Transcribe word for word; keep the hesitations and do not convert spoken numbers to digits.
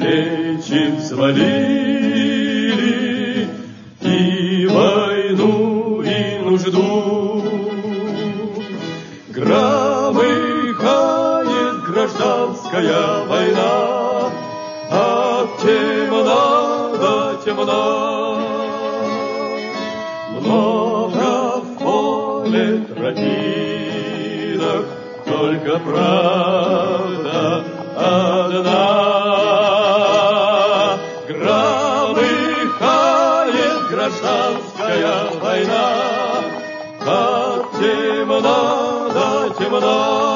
плечи взвалили и войну, и нужду. Громыхает гражданская война, а темна да темна. Много в поле тропинок, только правда одна. Громыхает гражданская война, а темна да темна.